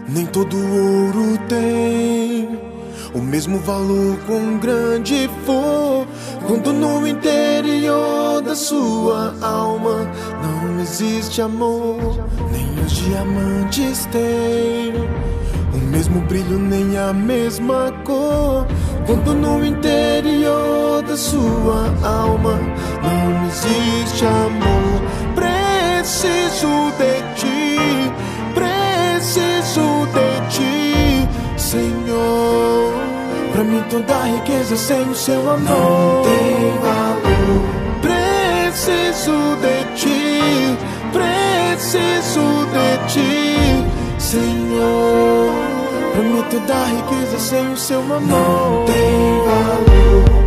Nem todo ouro tem o mesmo valor quão grande for, quando no interior da sua alma não existe amor. Nem os diamantes têm o mesmo brilho, nem a mesma cor, quando no interior da sua alma não existe amor. Preciso de ti, preciso de ti, Senhor. Pra mim toda riqueza sem o seu amor não tem valor. Preciso de ti, preciso de ti, Senhor. Pra mim toda riqueza sem o seu amor não tem valor.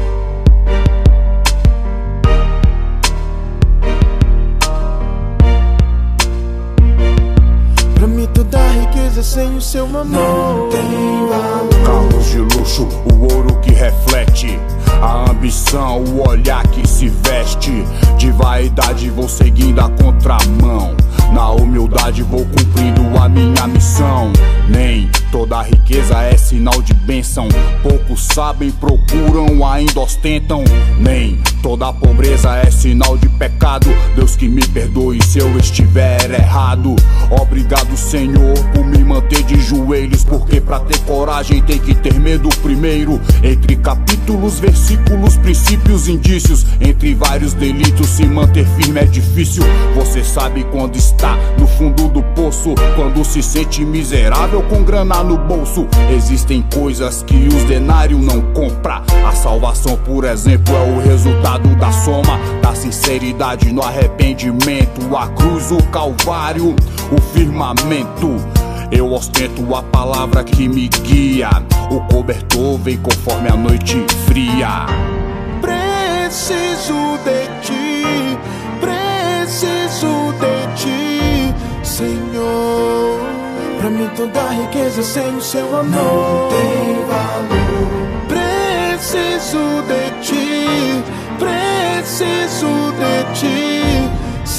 Pra mim toda riqueza sem o seu amor não tem valor. Carros de luxo, o ouro que reflete a ambição, o olhar que se veste de vaidade. Vou seguindo a contramão, na humildade vou cumprindo a minha missão. Nem toda riqueza é sinal de bênção, poucos sabem, procuram, ainda ostentam. Nem toda pobreza é sinal de pecado, Deus que me perdoe se eu estiver errado. Obrigado, Senhor, por me manter de joelhos, porque pra ter coragem tem que ter medo primeiro. Entre capítulos, versículos, princípios, indícios, entre vários delitos se manter firme é difícil. Você sabe quando está no fundo do poço, quando se sente miserável com grana no bolso. Existem coisas que os denários não compram. A salvação, por exemplo, é o resultado da soma da sinceridade no arrependimento. A cruz, o calvário, o firmamento. Eu ostento a palavra que me guia, o cobertor vem conforme a noite fria. Preciso de ti, preciso de ti, Senhor. Pra mim toda riqueza sem o seu amor não tem valor. Preciso de ti, preciso de ti,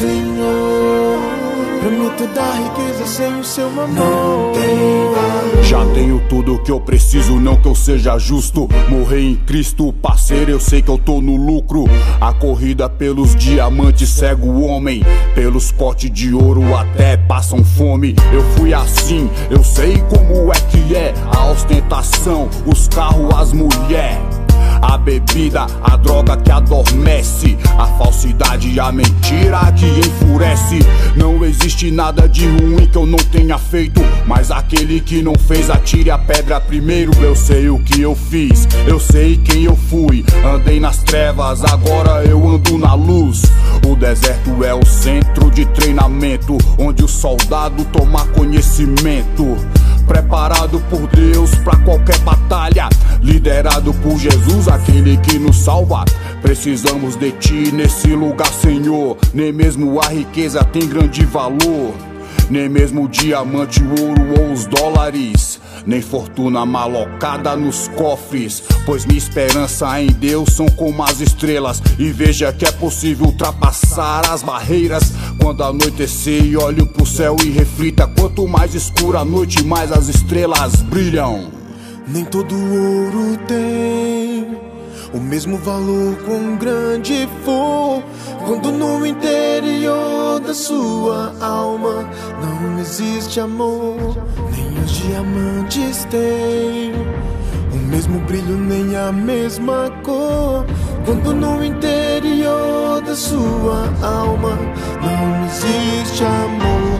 Senhor. Pra mim toda riqueza sem o seu amor não tem valor. Já tenho tudo que eu preciso, não que eu seja justo. Morrer em Cristo, parceiro, eu sei que eu tô no lucro. A corrida pelos diamantes cega o homem, pelos potes de ouro até passam fome. Eu fui assim, eu sei como é que é a ostentação, os carros, as mulheres, a bebida, a droga que adormece, a falsidade e a mentira que enfurece. Não existe nada de ruim que eu não tenha feito, mas aquele que não fez atire a pedra primeiro. Eu sei o que eu fiz, eu sei quem eu fui. Andei nas trevas, agora eu ando na luz. O deserto é o centro de treinamento, onde o soldado toma conhecimento. Preparado por Deus pra qualquer batalha, liderado por Jesus, aquele que nos salva. Precisamos de ti nesse lugar, Senhor. Nem mesmo a riqueza tem grande valor, nem mesmo o diamante, o ouro ou os dólares, nem fortuna malocada nos cofres, pois minha esperança em Deus são como as estrelas. E veja que é possível ultrapassar as barreiras quando anoitecer e olho pro céu e reflita. Quanto mais escura a noite, mais as estrelas brilham. Nem todo ouro tem o mesmo valor quão grande for, quando no interior da sua alma não existe amor. Nem os diamantes têm o mesmo brilho, nem a mesma cor, quando no interior da sua alma não existe amor.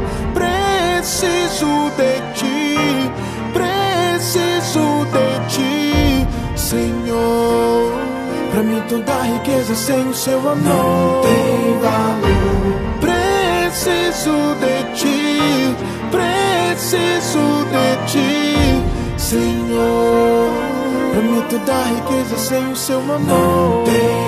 Preciso de ti, preciso de ti, Senhor. Pra mim toda riqueza sem o seu amor não tem valor. Preciso de ti, preciso de ti, Senhor. Pra mim toda riqueza sem o seu amor não tem